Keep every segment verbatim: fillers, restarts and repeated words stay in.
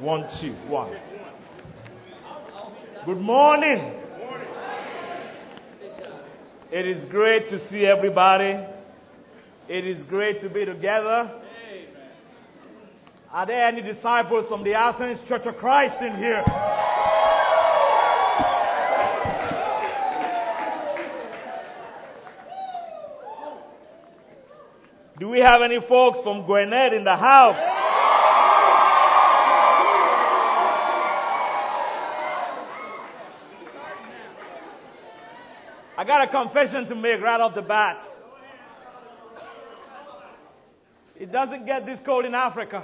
One, two, one. Good morning. It is great to see everybody. It is great to be together. Are there any disciples from the Athens Church of Christ in here? Do we have any folks from Gwinnett in the house? I got a confession to make right off the bat. It doesn't get this cold in Africa.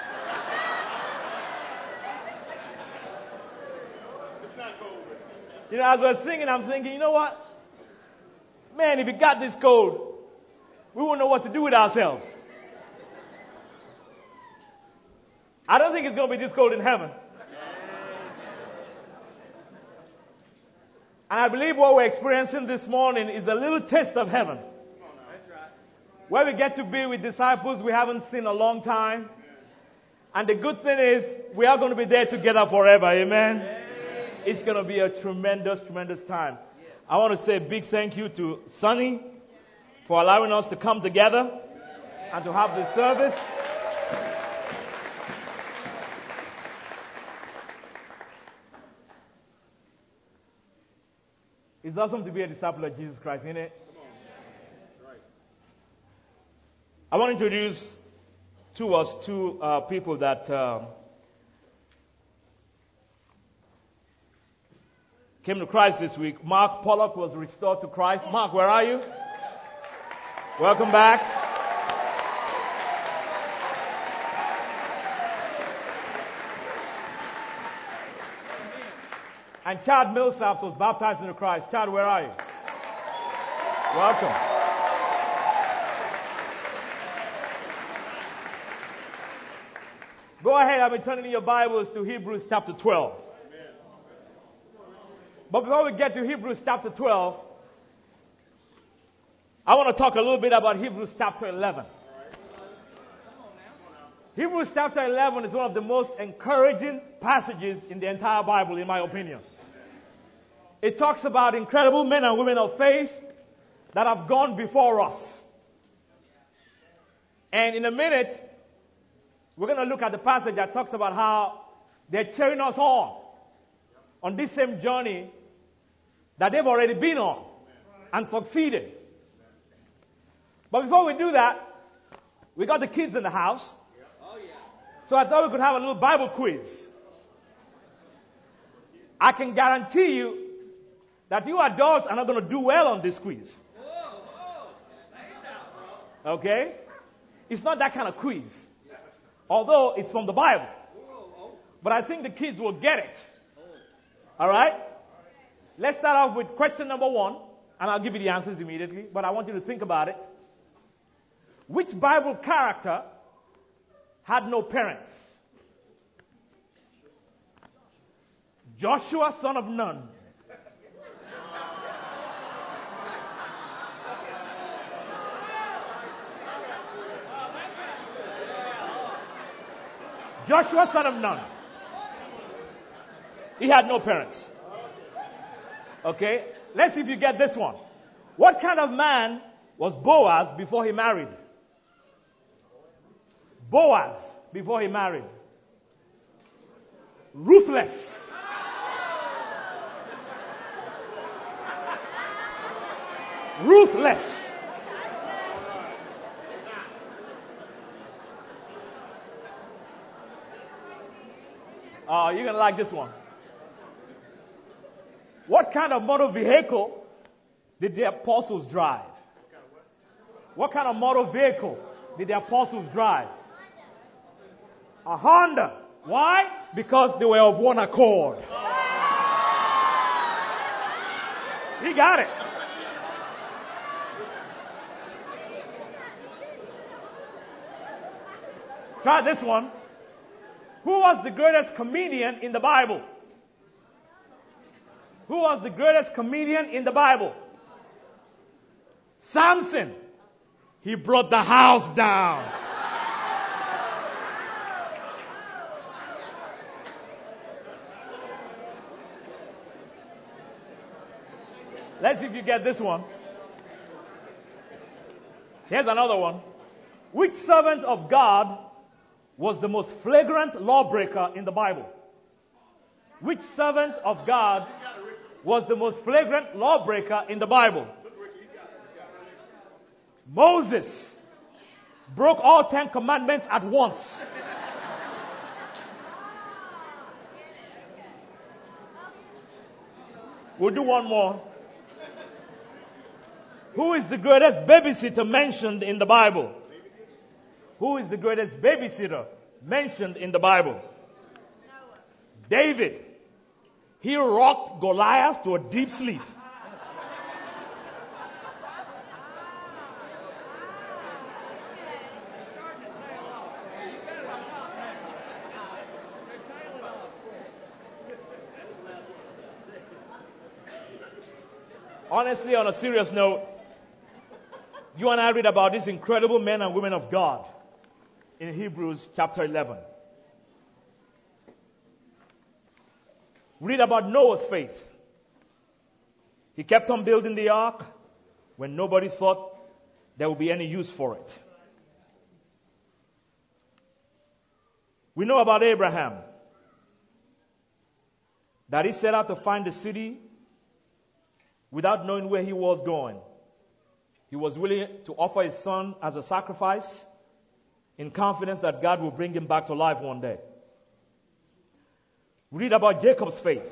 You know, as I was singing, I'm thinking, you know what? Man, if it got this cold, we won't know what to do with ourselves. I don't think it's going to be this cold in heaven. And I believe what we're experiencing this morning is a little taste of heaven. Where we get to be with disciples we haven't seen a long time. And the good thing is, we are going to be there together forever. Amen? It's going to be a tremendous, tremendous time. I want to say a big thank you to Sonny for allowing us to come together and to have this service. It's awesome to be a disciple of Jesus Christ, isn't it? I want to introduce to us two uh, people that uh, came to Christ this week. Mark Pollock was restored to Christ. Mark, where are you? Welcome back. And Chad Millsap was baptized into Christ. Chad, where are you? Welcome. Go ahead, I've been turning in your Bibles to Hebrews chapter twelve. But before we get to Hebrews chapter twelve, I want to talk a little bit about Hebrews chapter eleven. Hebrews chapter eleven is one of the most encouraging passages in the entire Bible, in my opinion. It talks about incredible men and women of faith that have gone before us. And in a minute, we're going to look at the passage that talks about how they're cheering us on, on this same journey that they've already been on and succeeded. But before we do that, we got the kids in the house. So I thought we could have a little Bible quiz. I can guarantee you that you adults are not going to do well on this quiz. Okay? It's not that kind of quiz. Although it's from the Bible. But I think the kids will get it. All right? Let's start off with question number one. And I'll give you the answers immediately. But I want you to think about it. Which Bible character had no parents? Joshua, son of Nun. Joshua, son of Nun. He had no parents. Okay? Let's see if you get this one. What kind of man was Boaz before he married? Boaz before he married. Ruthless. Ruthless. Oh, you're going to like this one. What kind of motor vehicle did the apostles drive? What kind of motor vehicle did the apostles drive? A Honda. Why? Because they were of one accord. He got it. Try this one. Who was the greatest comedian in the Bible? Who was the greatest comedian in the Bible? Samson. He brought the house down. Let's see if you get this one. Here's another one. Which servant of God was the most flagrant lawbreaker in the Bible? Which servant of God was the most flagrant lawbreaker in the Bible? Moses broke all ten commandments at once. We'll do one more. Who is the greatest babysitter mentioned in the Bible? Who is the greatest babysitter mentioned in the Bible? David. He rocked Goliath to a deep sleep. Honestly, on a serious note, you and I read about these incredible men and women of God in Hebrews chapter eleven. Read about Noah's faith. He kept on building the ark when nobody thought there would be any use for it. We know about Abraham, that he set out to find a city without knowing where he was going. He was willing to offer his son as a sacrifice in confidence that God will bring him back to life one day. Read about Jacob's faith,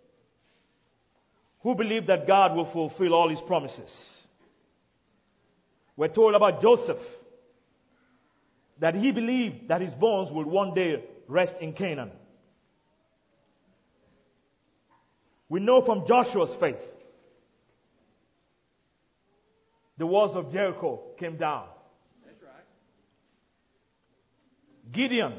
who believed that God will fulfill all his promises. We're told about Joseph, that he believed that his bones would one day rest in Canaan. We know from Joshua's faith, the walls of Jericho came down. That's right. Gideon,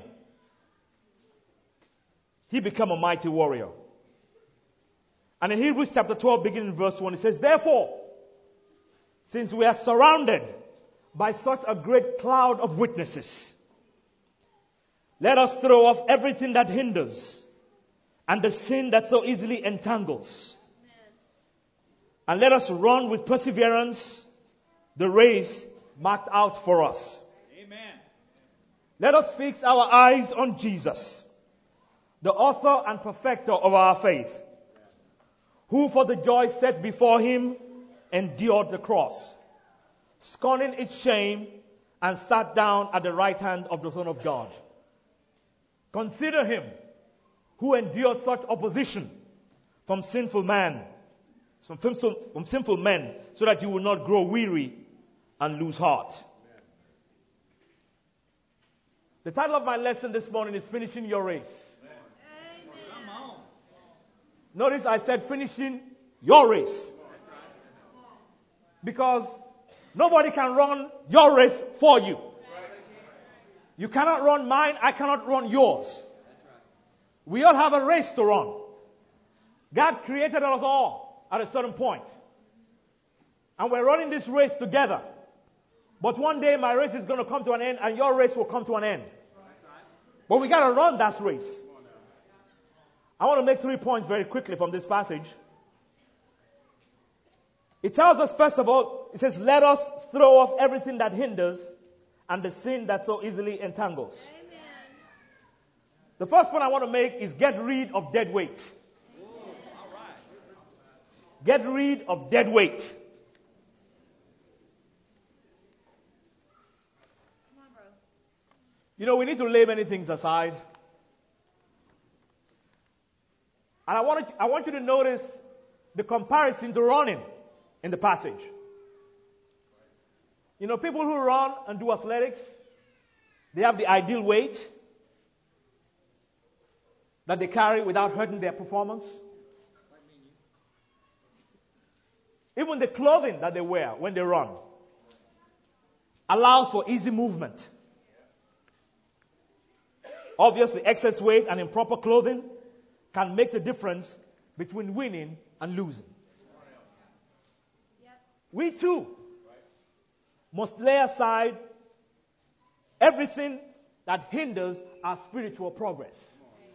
he became a mighty warrior. And in Hebrews chapter twelve, beginning in verse one, it says, therefore, since we are surrounded by such a great cloud of witnesses, let us throw off everything that hinders and the sin that so easily entangles. Amen. And let us run with perseverance the race marked out for us. Amen. Let us fix our eyes on Jesus, the author and perfecter of our faith, who for the joy set before him endured the cross, scorning its shame, and sat down at the right hand of the throne of God. Consider him who endured such opposition from sinful man, from, from sinful men, so that you will not grow weary and lose heart. The title of my lesson this morning is Finishing Your Race. Amen. Notice I said finishing your race. Because nobody can run your race for you. You cannot run mine, I cannot run yours. We all have a race to run. God created us all at a certain point. And we're running this race together. But one day my race is going to come to an end and your race will come to an end. But we got to run that race. I want to make three points very quickly from this passage. It tells us, first of all, it says, let us throw off everything that hinders and the sin that so easily entangles. Amen. The first point I want to make is get rid of dead weight. Ooh, all right. Get rid of dead weight. You know, we need to lay many things aside. And I want, to, I want you to notice the comparison to running in the passage. You know, people who run and do athletics, they have the ideal weight that they carry without hurting their performance. Even the clothing that they wear when they run allows for easy movement. Obviously, excess weight and improper clothing can make the difference between winning and losing. Yep. We too must lay aside everything that hinders our spiritual progress.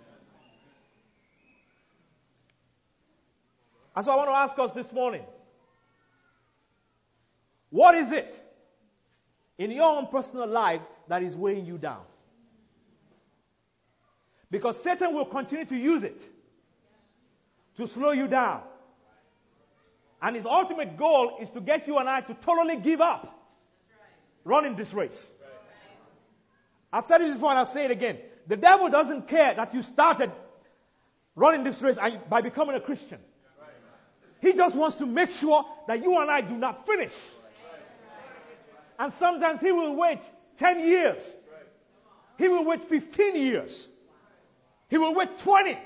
And so I want to ask us this morning, What is it in your own personal life that is weighing you down? Because Satan will continue to use it to slow you down. And his ultimate goal is to get you and I to totally give up running this race. I've said it before and I'll say it again. The devil doesn't care that you started running this race by becoming a Christian. He just wants to make sure that you and I do not finish. And sometimes he will wait ten years. He will wait fifteen years. He will wait twenty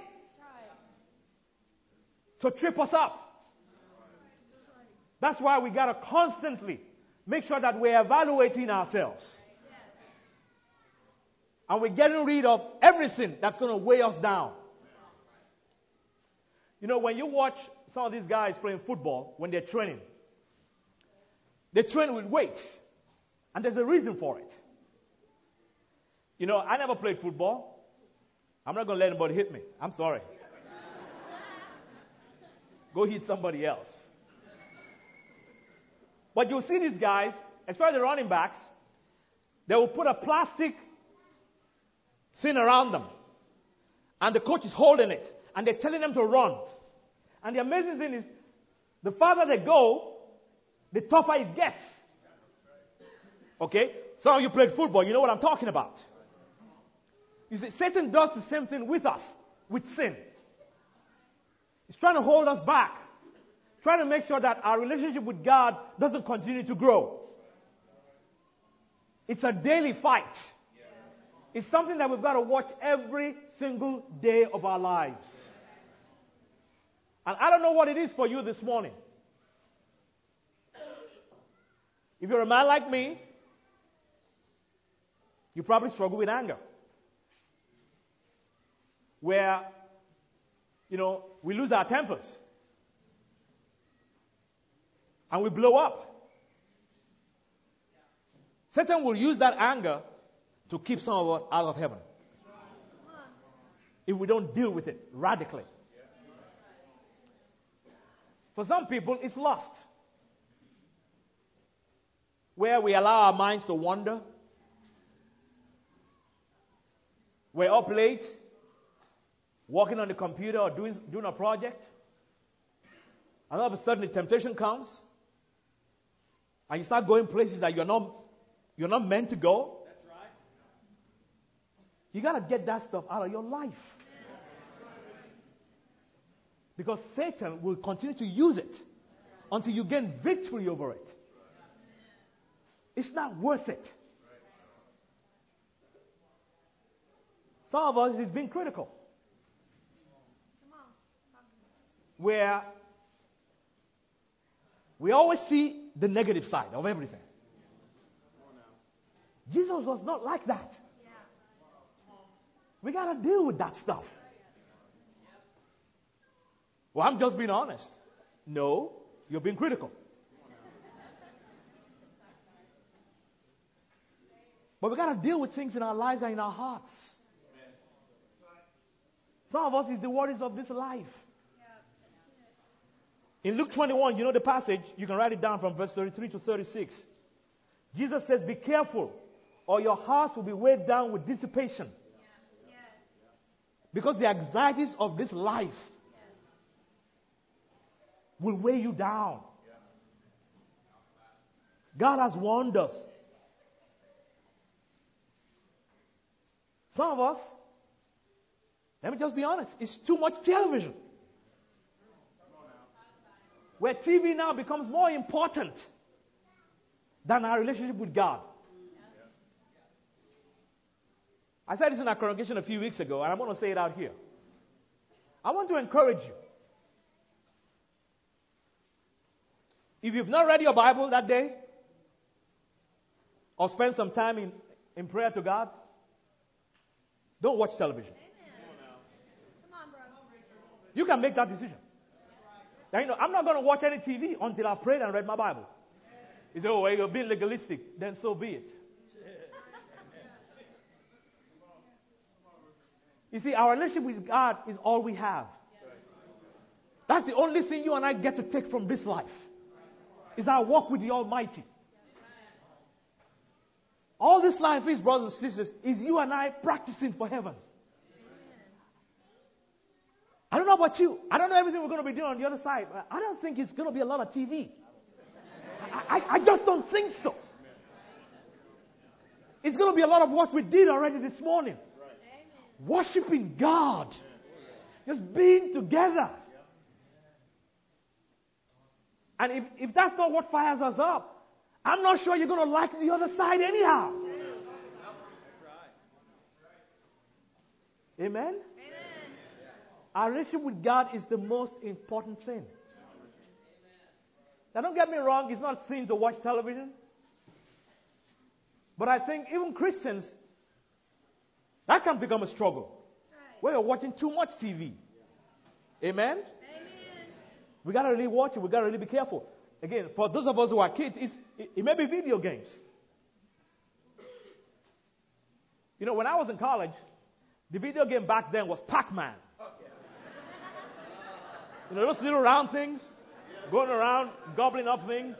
to trip us up. That's why we got to constantly make sure that we're evaluating ourselves. And we're getting rid of everything that's going to weigh us down. You know, when you watch some of these guys playing football, when they're training, they train with weights. And there's a reason for it. You know, I never played football. I'm not going to let anybody hit me. I'm sorry. Go hit somebody else. But you'll see these guys, especially the running backs, they will put a plastic thing around them. And the coach is holding it. And they're telling them to run. And the amazing thing is, the farther they go, the tougher it gets. Okay? Some of you played football. You know what I'm talking about. You see, Satan does the same thing with us, with sin. He's trying to hold us back. Trying to make sure that our relationship with God doesn't continue to grow. It's a daily fight. It's something that we've got to watch every single day of our lives. And I don't know what it is for you this morning. If you're a man like me, you probably struggle with anger. Where, you know, we lose our tempers. And we blow up. Satan will use that anger to keep some of us out of heaven. If we don't deal with it radically. For some people, it's lust. Where we allow our minds to wander. We're up late, working on the computer or doing, doing a project. And all of a sudden the temptation comes. And you start going places that you're not, you're not meant to go. That's right. You got to get that stuff out of your life. Because Satan will continue to use it until you gain victory over it. It's not worth it. Some of us is being critical. Where we always see the negative side of everything. Jesus was not like that. We got to deal with that stuff. Well, I'm just being honest. No, you're being critical. But we got to deal with things in our lives and in our hearts. Some of us is the worries of this life. In Luke twenty-one, you know the passage, you can write it down from verse thirty-three to thirty-six. Jesus says, be careful, or your hearts will be weighed down with dissipation. Because the anxieties of this life will weigh you down. God has warned us. Some of us, let me just be honest, it's too much television. Where T V now becomes more important than our relationship with God. I said this in our congregation a few weeks ago, and I'm going to say it out here. I want to encourage you. If you've not read your Bible that day, or spent some time in, in prayer to God, don't watch television. Come on, bro. You can make that decision. Now, you know, I'm not going to watch any T V until I've prayed and read my Bible. You say, oh, well, you're being legalistic. Then so be it. You see, our relationship with God is all we have. That's the only thing you and I get to take from this life. Is our walk with the Almighty. All this life is, brothers and sisters, is you and I practicing for heaven. I don't know about you. I don't know everything we're going to be doing on the other side. But I don't think it's going to be a lot of T V. I, I, I just don't think so. It's going to be a lot of what we did already this morning. Worshiping God. Just being together. And if, if that's not what fires us up, I'm not sure you're going to like the other side anyhow. Amen? Our relationship with God is the most important thing. Now, don't get me wrong, it's not sin to watch television. But I think even Christians, that can become a struggle. Where you're watching too much T V. Amen? Amen. We got to really watch it. We got to really be careful. Again, for those of us who are kids, it's, it, it may be video games. You know, when I was in college, the video game back then was Pac-Man. You know, those little round things, going around, gobbling up things.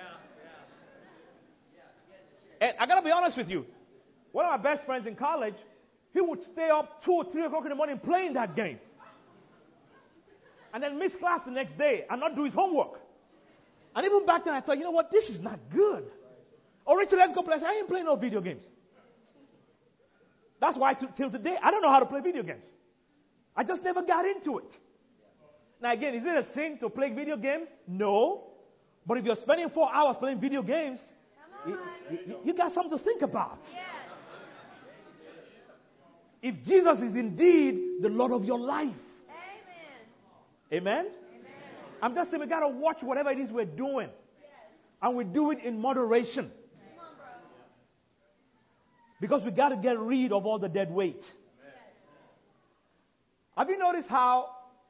And I got to be honest with you. One of my best friends in college, he would stay up two or three o'clock in the morning playing that game. And then miss class the next day and not do his homework. And even back then I thought, you know what, this is not good. Oh, Richard, let's go play. I said, I ain't playing no video games. That's why t- till today, I don't know how to play video games. I just never got into it. Now again, is it a sin to play video games? No. But if you're spending four hours playing video games, you, you, you got something to think about. Yes. If Jesus is indeed the Lord of your life. Amen? Amen? Amen. I'm just saying we got to watch whatever it is we're doing. Yes. And we do it in moderation. Come on, bro. Because we got to get rid of all the dead weight. Yes. Have you noticed how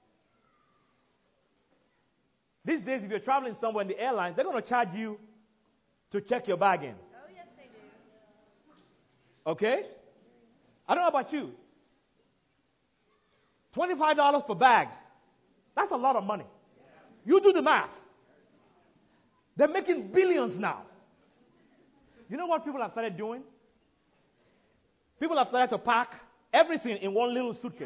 these days if you're traveling somewhere in the airlines, they're going to charge you to check your bag in. Oh, yes, they do. Okay? I don't know about you. twenty-five dollars per bag. That's a lot of money. You do the math. They're making billions now. You know what people have started doing? People have started to pack everything in one little suitcase.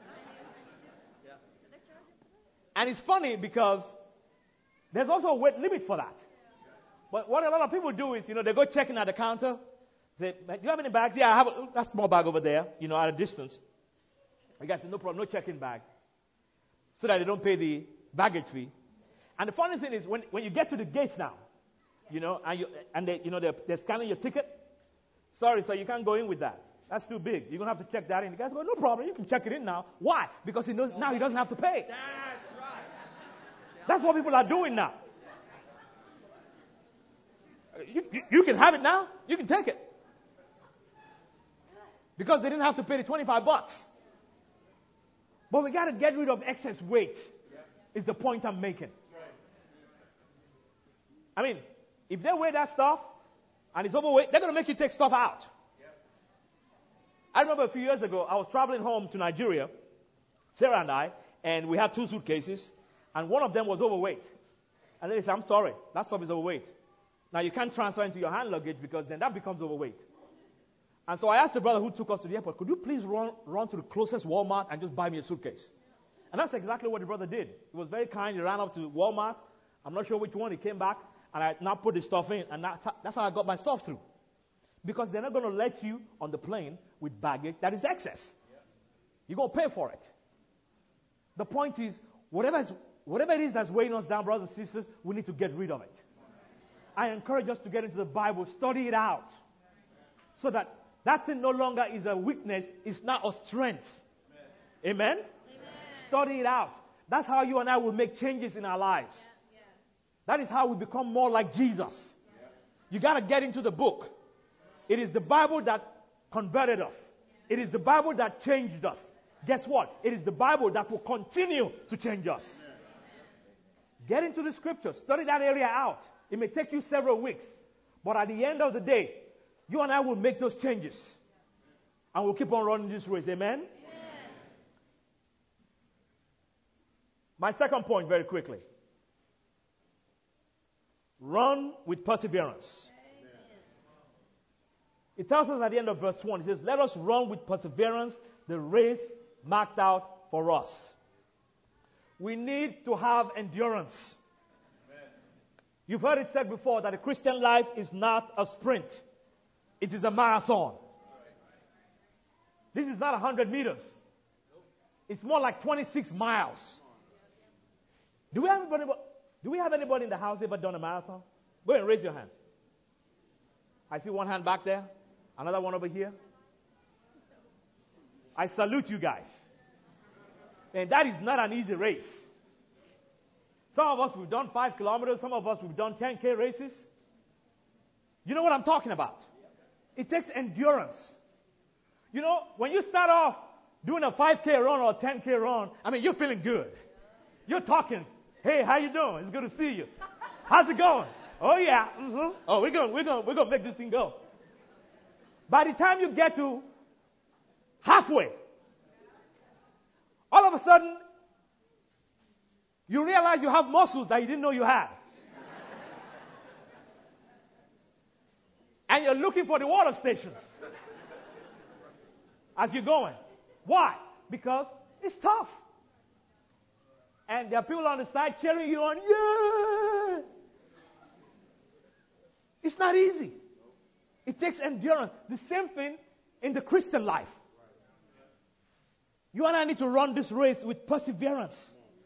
And it's funny because there's also a weight limit for that. But what a lot of people do is, you know, they go checking at the counter. Say, do you have any bags? Yeah, I have a that small bag over there, you know, at a distance. The guy said, no problem, no checking bag. So that they don't pay the baggage fee. And the funny thing is, when, when you get to the gates now, you know, and, you, and they, you know, they're, they're scanning your ticket. Sorry, sir, you can't go in with that. That's too big. You're going to have to check that in. The guy said, well, no problem, you can check it in now. Why? Because he knows now he doesn't have to pay. That's right. That's what people are doing now. You, you, you can have it now. You can take it. Because they didn't have to pay the twenty-five bucks. But we got to get rid of excess weight. Is the point I'm making. I mean, if they weigh that stuff and it's overweight, they're going to make you take stuff out. I remember a few years ago, I was traveling home to Nigeria, Sarah and I, and we had two suitcases, and one of them was overweight. And they said, I'm sorry, that stuff is overweight. Now, you can't transfer into your hand luggage because then that becomes overweight. And so I asked the brother who took us to the airport, could you please run, run to the closest Walmart and just buy me a suitcase? And that's exactly what the brother did. He was very kind. He ran up to Walmart. I'm not sure which one. He came back, and I now put the stuff in, and that, that's how I got my stuff through. Because they're not going to let you on the plane with baggage that is excess. You're going to pay for it. The point is, whatever, is, whatever it is that's weighing us down, brothers and sisters, we need to get rid of it. I encourage us to get into the Bible, study it out, so that that thing no longer is a weakness, it's now a strength. Amen? Amen? Study it out. That's how you and I will make changes in our lives. Yeah, yeah. That is how we become more like Jesus. Yeah. You got to get into the book. It is the Bible that converted us. It is the Bible that changed us. Guess what? It is the Bible that will continue to change us. Get into the scriptures. Study that area out. It may take you several weeks. But at the end of the day, you and I will make those changes. And we'll keep on running this race. Amen? Amen. My second point, very quickly. Run with perseverance. Amen. It tells us at the end of verse one, it says, let us run with perseverance the race marked out for us. We need to have endurance. Amen. You've heard it said before that a Christian life is not a sprint. It is a marathon. This is not one hundred meters. It's more like twenty-six miles. Do we have anybody, do we have anybody in the house ever done a marathon? Go ahead and raise your hand. I see one hand back there. Another one over here. I salute you guys. And that is not an easy race. Some of us, we've done five kilometers. Some of us, we've done ten K races. You know what I'm talking about? It takes endurance. You know, when you start off doing a five K run or a ten K run, I mean, you're feeling good. You're talking. Hey, how you doing? It's good to see you. How's it going? Oh, yeah. Mm-hmm. Oh, we're going we're going we're going to make this thing go. By the time you get to halfway, all of a sudden, you realize you have muscles that you didn't know you had. And you're looking for the water stations as you're going. Why? Because it's tough. And there are people on the side cheering you on. Yeah! It's not easy. It takes endurance. The same thing in the Christian life. You and I need to run this race with perseverance.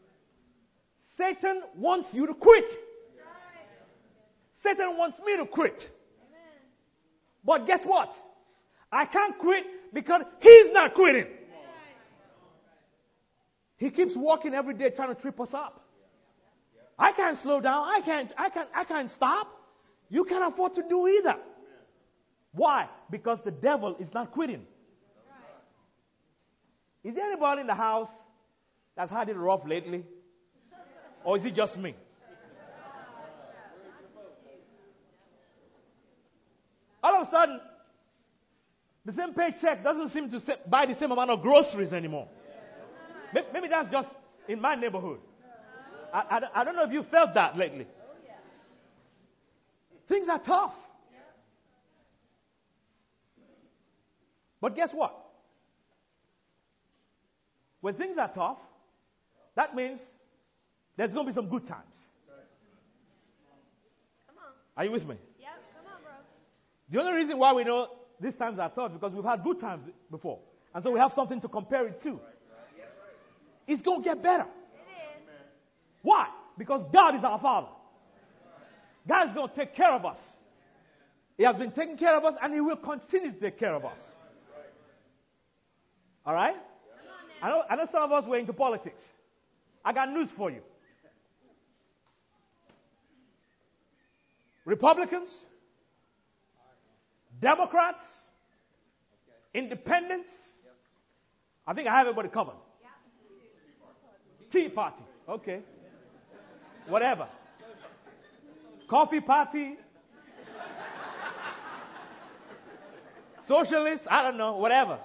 Satan wants you to quit. Satan wants me to quit. But guess what? I can't quit because he's not quitting. He keeps walking every day trying to trip us up. I can't slow down. I can't, I can't, I can't stop. You can't afford to do either. Why? Because the devil is not quitting. Is there anybody in the house that's had it rough lately? Or is it just me? All of a sudden, the same paycheck doesn't seem to buy the same amount of groceries anymore. Maybe that's just in my neighborhood. I, I, I don't know if you felt that lately. Things are tough. But guess what? When things are tough, that means there's going to be some good times. Come on. Are you with me? Yep, come on, bro. The only reason why we know these times are tough is because we've had good times before. And so we have something to compare it to. It's going to get better. It is. Why? Because God is our Father. God is going to take care of us. He has been taking care of us and He will continue to take care of us. All right? I know, I know some of us were into politics. I got news for you. Republicans, Democrats, Independents. I think I have everybody covered. Tea Party. Okay. Whatever. Coffee Party. Socialists. I don't know. Whatever.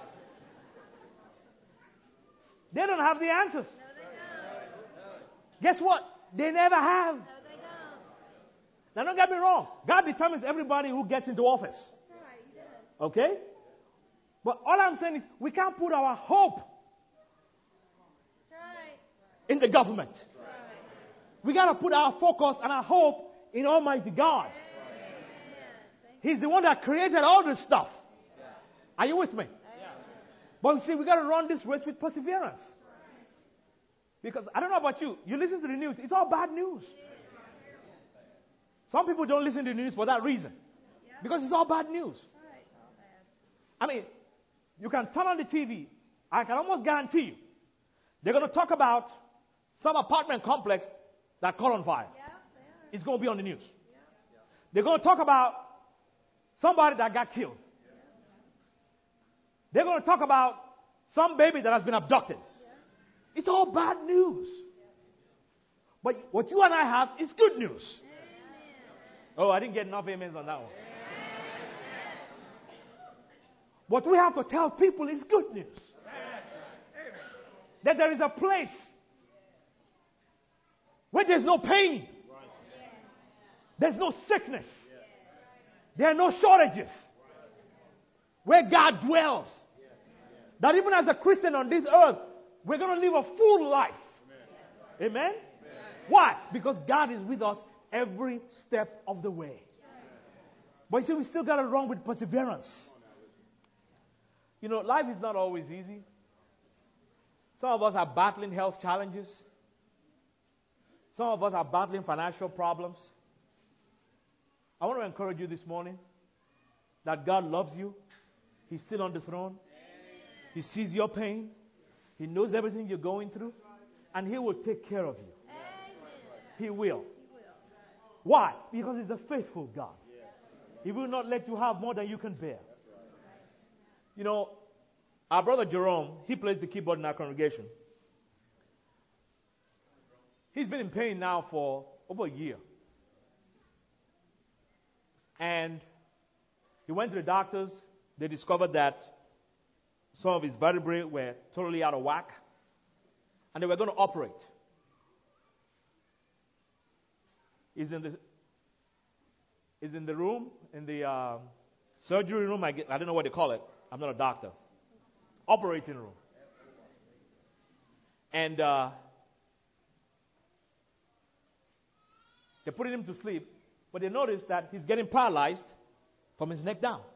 They don't have the answers. No, they don't. Guess what? They never have. No, they don't. Now, don't get me wrong. God determines everybody who gets into office. That's right, He does. Okay? But all I'm saying is we can't put our hope That's right. in the government. That's right. We got to put our focus and our hope in Almighty God. Amen. He's the one that created all this stuff. Are you with me? But you see, we got to run this race with perseverance. Because I don't know about you. You listen to the news. It's all bad news. Some people don't listen to the news for that reason. Because it's all bad news. I mean, you can turn on the T V. I can almost guarantee you. They're going to talk about some apartment complex that caught on fire. It's going to be on the news. They're going to talk about somebody that got killed. They're going to talk about some baby that has been abducted. It's all bad news. But what you and I have is good news. Oh, I didn't get enough amens on that one. What we have to tell people is good news. That there is a place where there's no pain. There's no sickness. There are no shortages. where God dwells. That even as a Christian on this earth, we're going to live a full life. Amen? Amen? Why? Because God is with us every step of the way. But you see, we still got it wrong with perseverance. You know, life is not always easy. Some of us are battling health challenges. Some of us are battling financial problems. I want to encourage you this morning that God loves you. He's still on the throne. He sees your pain. He knows everything you're going through. And He will take care of you. He will. Why? Because He's a faithful God. He will not let you have more than you can bear. You know, our brother Jerome, he plays the keyboard in our congregation. He's been in pain now for over a year. And he went to the doctors. They discovered that some of his vertebrae were totally out of whack. And they were going to operate. He's in the, he's in the room, in the uh, surgery room. I, get, I don't know what they call it. I'm not a doctor. Operating room. And uh, they're putting him to sleep. But they noticed that he's getting paralyzed from his neck down.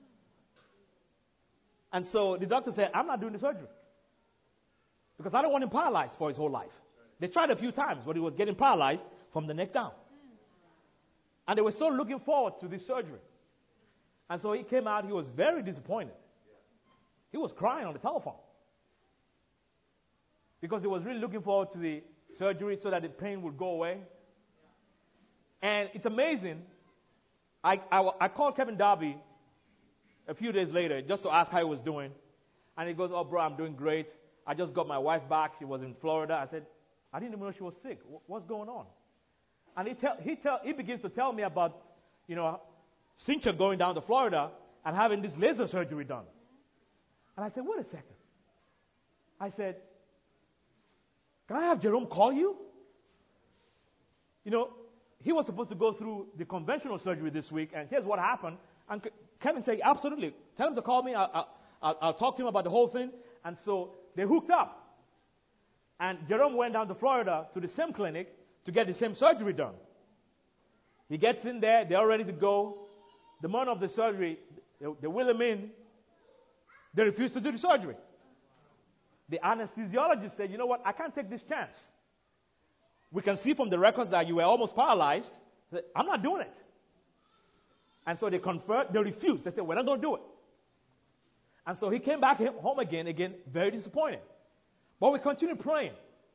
And so the doctor said, I'm not doing the surgery. Because I don't want him paralyzed for his whole life. They tried a few times, but he was getting paralyzed from the neck down. And they were so looking forward to this surgery. And so he came out, he was very disappointed. He was crying on the telephone. Because he was really looking forward to the surgery so that the pain would go away. And it's amazing. I, I, I called Kevin Darby a few days later just to ask how he was doing. And he goes, oh, bro, I'm doing great. I just got my wife back. She was in Florida. I said, I didn't even know she was sick. What's going on? And he tell, he tell, he begins to tell me about, you know, Cynthia going down to Florida and having this laser surgery done. And I said, wait a second. I said, can I have Jerome call you? You know, he was supposed to go through the conventional surgery this week, and here's what happened. And Kevin said, absolutely. Tell him to call me. I'll, I'll, I'll talk to him about the whole thing. And so they hooked up. And Jerome went down to Florida to the same clinic to get the same surgery done. He gets in there. They're all ready to go. The morning of the surgery, they, they wheel him in. They refuse to do the surgery. The anesthesiologist said, you know what? I can't take this chance. We can see from the records that you were almost paralyzed. Said, I'm not doing it. And so they conferred. They refused. They said, we're not going to do it. And so he came back home again, again, very disappointed. But we continued praying.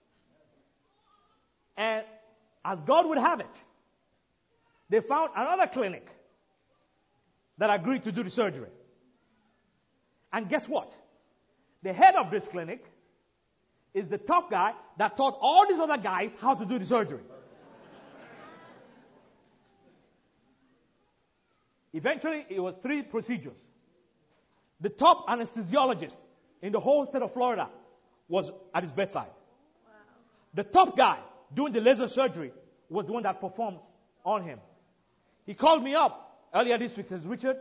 And as God would have it, they found another clinic that agreed to do the surgery. And guess what? The head of this clinic is the top guy that taught all these other guys how to do the surgery. Eventually, it was three procedures. The top anesthesiologist in the whole state of Florida was at his bedside. Wow. The top guy doing the laser surgery was the one that performed on him. He called me up earlier this week and says, Richard,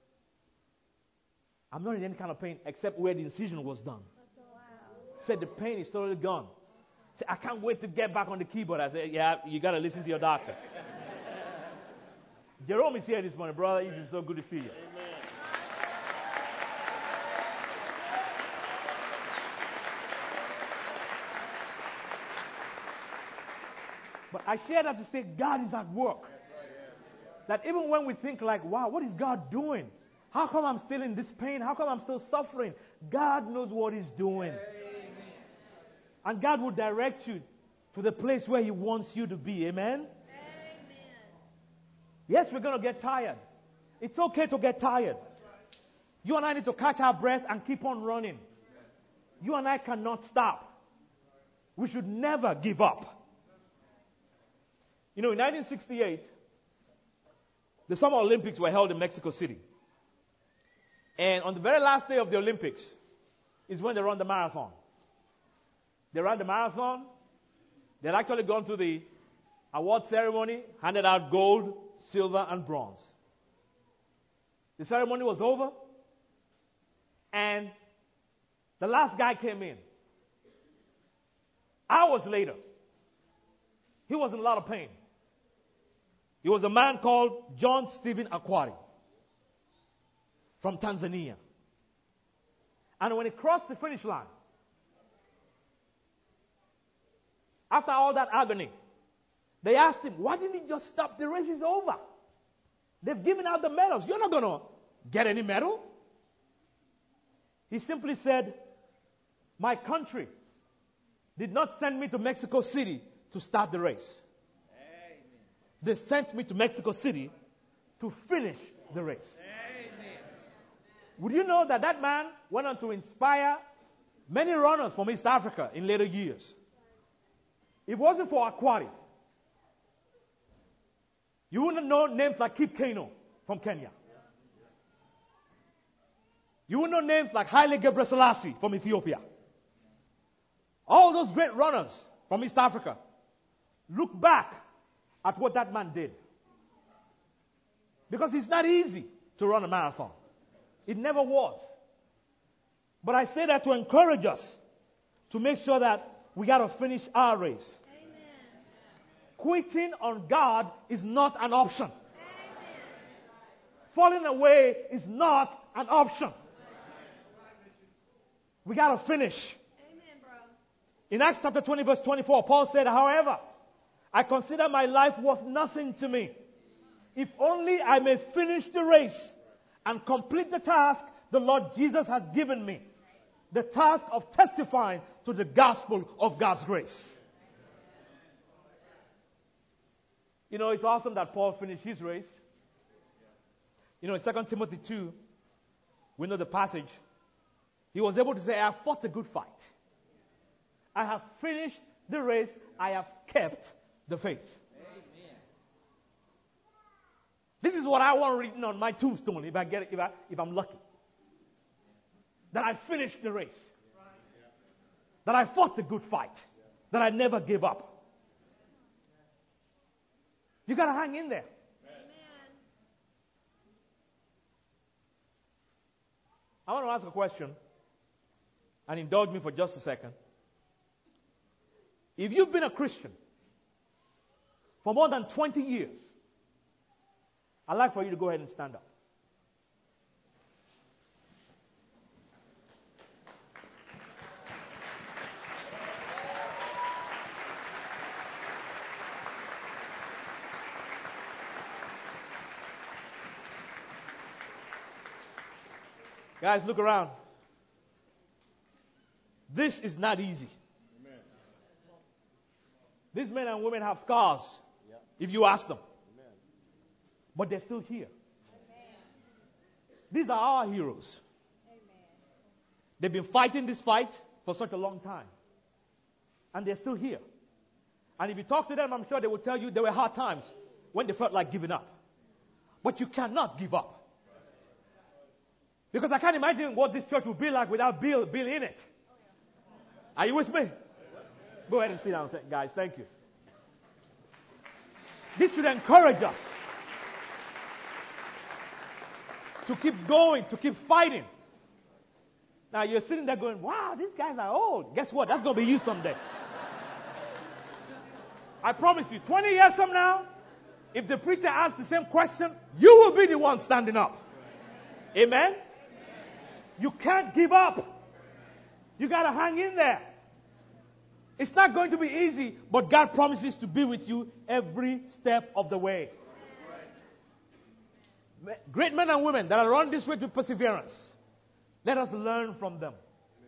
I'm not in any kind of pain except where the incision was done. Wow. He said the pain is totally gone. He said, I can't wait to get back on the keyboard. I said, yeah, you got to listen to your doctor. Jerome is here this morning, brother. It's just so good to see you. Amen. But I share that to say God is at work. That even when we think like, wow, what is God doing? How come I'm still in this pain? How come I'm still suffering? God knows what He's doing. Amen. And God will direct you to the place where He wants you to be. Amen? Amen. Yes, we're going to get tired. It's okay to get tired. You and I need to catch our breath and keep on running. You and I cannot stop. We should never give up. You know, in nineteen sixty-eight, the Summer Olympics were held in Mexico City. And on the very last day of the Olympics is when they run the marathon. They ran the marathon. They had actually gone to the award ceremony, handed out gold, silver, and bronze. The ceremony was over. And the last guy came in. Hours later, he was in a lot of pain. He was a man called John Stephen Akwari from Tanzania. And when he crossed the finish line, after all that agony, they asked him, why didn't you just stop? The race is over. They've given out the medals. You're not going to get any medal. He simply said, my country did not send me to Mexico City to start the race. Amen. They sent me to Mexico City to finish the race. Amen. Would you know that that man went on to inspire many runners from East Africa in later years? It wasn't for Akwari. You wouldn't know names like Kip Keino from Kenya. You wouldn't know names like Haile Gebrselassie from Ethiopia. All those great runners from East Africa, look back at what that man did. Because it's not easy to run a marathon. It never was. But I say that to encourage us to make sure that we got to finish our race. Amen. Quitting on God is not an option. Amen. Falling away is not an option. We got to finish. Amen, bro. In Acts chapter twenty, verse twenty-four, Paul said, however, I consider my life worth nothing to me, if only I may finish the race and complete the task the Lord Jesus has given me, the task of testifying to the gospel of God's grace. You know, it's awesome that Paul finished his race. You know, in Second Timothy two, we know the passage. He was able to say, I have fought the good fight. I have finished the race. I have kept the faith. Amen. This is what I want written on my tombstone if I get it, if, I, if I'm lucky. That I finished the race. That I fought the good fight. That I never gave up. You got to hang in there. Amen. I want to ask a question. And indulge me for just a second. If you've been a Christian for more than twenty years, I'd like for you to go ahead and stand up. Guys, look around. This is not easy. Amen. These men and women have scars, yeah, if you ask them. Amen. But they're still here. Amen. These are our heroes. Amen. They've been fighting this fight for such a long time. And they're still here. And if you talk to them, I'm sure they will tell you there were hard times when they felt like giving up. But you cannot give up. Because I can't imagine what this church would be like without Bill, Bill in it. Are you with me? Go ahead and sit down, guys. Thank you. This should encourage us to keep going, to keep fighting. Now you're sitting there going, wow, these guys are old. Guess what? That's going to be you someday. I promise you, twenty years from now, if the preacher asks the same question, you will be the one standing up. Amen? You can't give up. You got to hang in there. It's not going to be easy, but God promises to be with you every step of the way. Great men and women that are run this way with perseverance. Let us learn from them.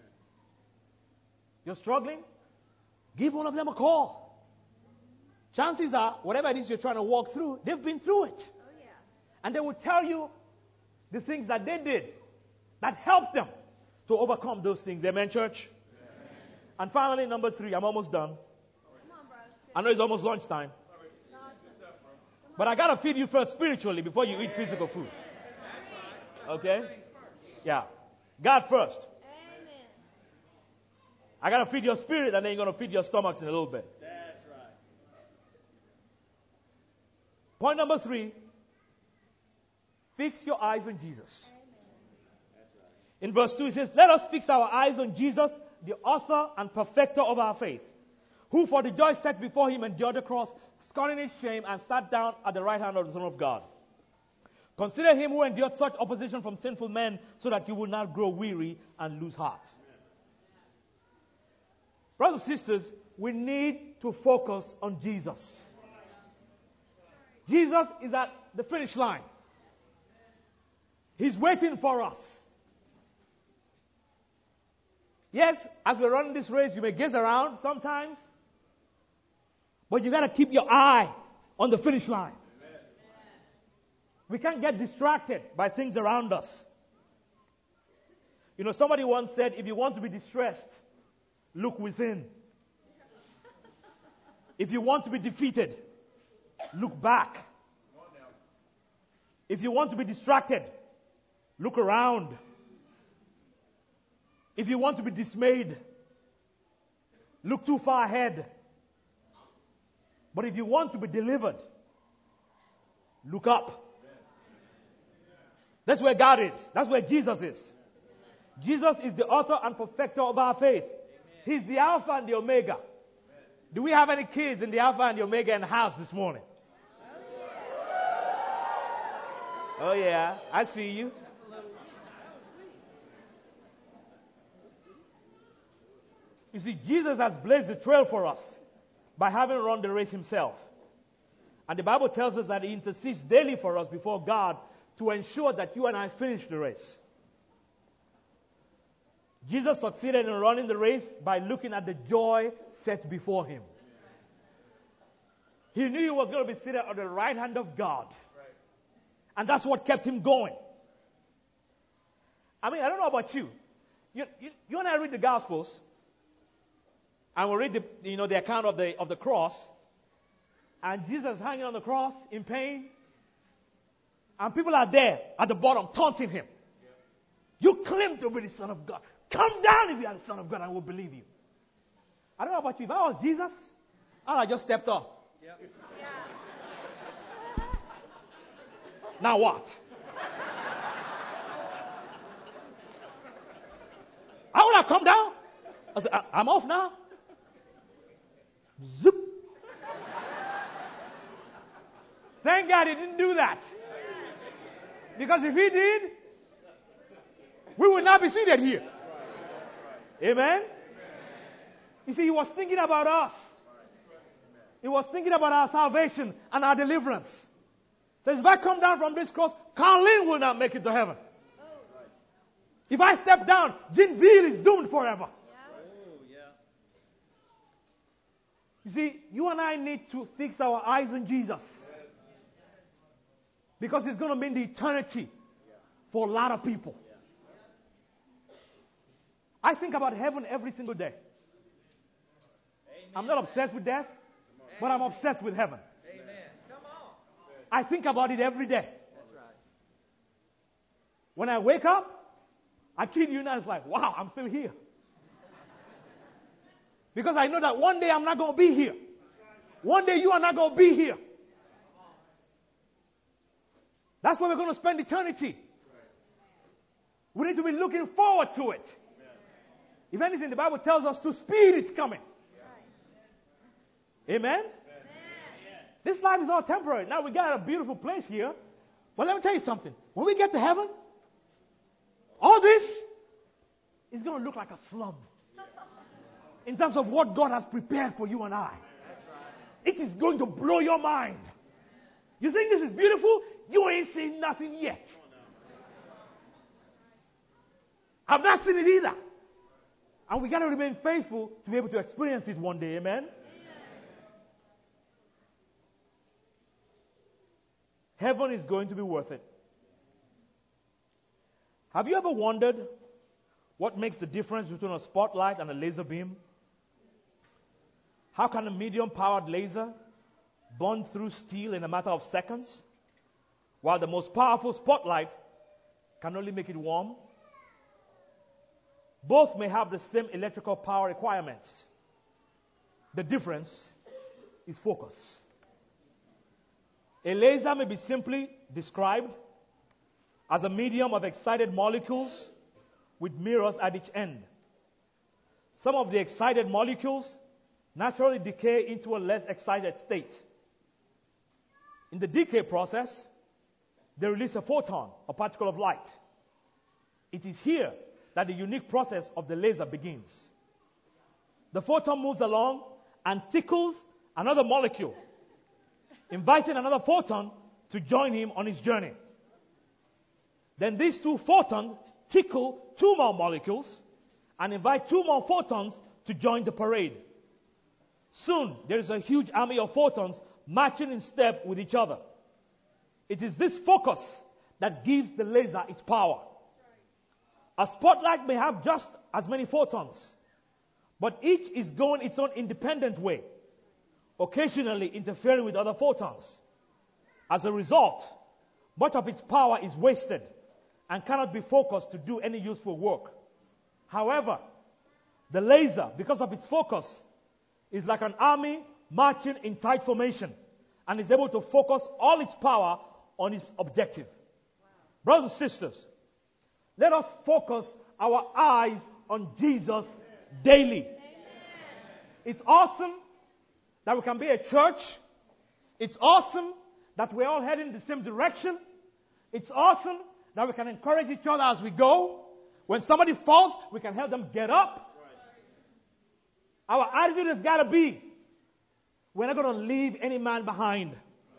You're struggling? Give one of them a call. Chances are, whatever it is you're trying to walk through, they've been through it. Oh, yeah. And they will tell you the things that they did that helped them to overcome those things. Amen, church? Amen. And finally, number three, I'm almost done. Come on, bro. I know it's almost lunchtime. But I got to feed you first spiritually before you eat physical food. Okay? Yeah. God first. Amen. I got to feed your spirit, and then you're going to feed your stomachs in a little bit. That's right. Point number three. Fix your eyes on Jesus. In verse two, it says, let us fix our eyes on Jesus, the author and perfecter of our faith, who for the joy set before him endured the cross, scorning its shame, and sat down at the right hand of the throne of God. Consider him who endured such opposition from sinful men, so that you will not grow weary and lose heart. Brothers and sisters, we need to focus on Jesus. Jesus is at the finish line. He's waiting for us. Yes, as we're running this race, you may gaze around sometimes, but you got to keep your eye on the finish line. Amen. We can't get distracted by things around us. You know, somebody once said, if you want to be distressed, look within. If you want to be defeated, look back. If you want to be distracted, look around. If you want to be dismayed, look too far ahead. But if you want to be delivered, look up. That's where God is. That's where Jesus is. Jesus is the author and perfecter of our faith. He's the Alpha and the Omega. Do we have any kids in the Alpha and the Omega in the house this morning? Oh yeah, I see you. You see, Jesus has blazed the trail for us by having run the race himself. And the Bible tells us that he intercedes daily for us before God to ensure that you and I finish the race. Jesus succeeded in running the race by looking at the joy set before him. He knew he was going to be seated at the right hand of God. And that's what kept him going. I mean, I don't know about you. You, you, you and I read the Gospels, and we read the, you know, the account of the, of the cross, and Jesus hanging on the cross in pain, and people are there at the bottom taunting him. You claim to be the Son of God. Come down if you are the Son of God, and we'll believe you. I don't know about you. If I was Jesus, I'd have just stepped off. Yep. Yeah. Now what? I would have come down. I said, I'm off now. Zip. Thank God he didn't do that. Because if he did, we would not be seated here. Amen? You see, he was thinking about us. He was thinking about our salvation and our deliverance. Says, if I come down from this cross, Carlin will not make it to heaven. If I step down, Jinville is doomed forever. You see, you and I need to fix our eyes on Jesus. Because it's going to mean the eternity for a lot of people. I think about heaven every single day. I'm not obsessed with death, but I'm obsessed with heaven. I think about it every day. When I wake up, I kid you not, it's like, wow, I'm still here. Because I know that one day I'm not going to be here. One day you are not going to be here. That's where we're going to spend eternity. We need to be looking forward to it. If anything, the Bible tells us to speed its coming. Amen? This life is all temporary. Now we got a beautiful place here. But let me tell you something. When we get to heaven, all this is going to look like a slum. In terms of what God has prepared for you and I. It is going to blow your mind. You think this is beautiful? You ain't seen nothing yet. I've not seen it either. And we got to remain faithful to be able to experience it one day. Amen? Amen. Heaven is going to be worth it. Have you ever wondered what makes the difference between a spotlight and a laser beam? How can a medium-powered laser burn through steel in a matter of seconds, while the most powerful spotlight can only make it warm? Both may have the same electrical power requirements. The difference is focus. A laser may be simply described as a medium of excited molecules with mirrors at each end. Some of the excited molecules naturally decay into a less excited state. In the decay process, they release a photon, a particle of light. It is here that the unique process of the laser begins. The photon moves along and tickles another molecule, inviting another photon to join him on his journey. Then these two photons tickle two more molecules and invite two more photons to join the parade. Soon, there is a huge army of photons marching in step with each other. It is this focus that gives the laser its power. A spotlight may have just as many photons, but each is going its own independent way, occasionally interfering with other photons. As a result, much of its power is wasted and cannot be focused to do any useful work. However, the laser, because of its focus, is like an army marching in tight formation and is able to focus all its power on its objective. Wow. Brothers and sisters, let us focus our eyes on Jesus daily. Amen. It's awesome that we can be a church. It's awesome that we're all heading in the same direction. It's awesome that we can encourage each other as we go. When somebody falls, we can help them get up. Our attitude has got to be, we're not going to leave any man behind.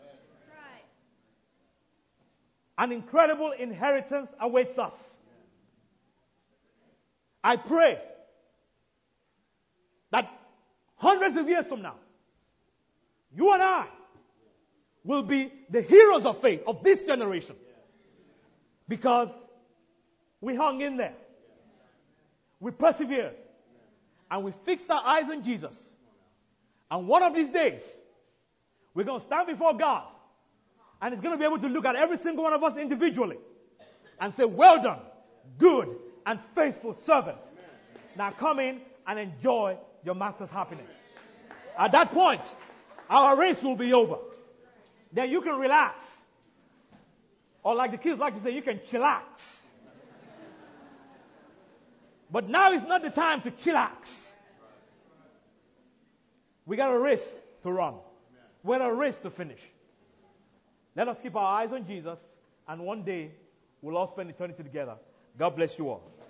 An incredible inheritance awaits us. I pray that hundreds of years from now, you and I will be the heroes of faith of this generation. Because we hung in there. We persevered. And we fixed our eyes on Jesus. And one of these days, we're going to stand before God. And He's going to be able to look at every single one of us individually and say, well done, good and faithful servant. Now come in and enjoy your master's happiness. At that point, our race will be over. Then you can relax. Or like the kids like to say, you can chillax. But now is not the time to chillax. We got a race to run. We got a race to finish. Let us keep our eyes on Jesus, and one day we'll all spend eternity together. God bless you all.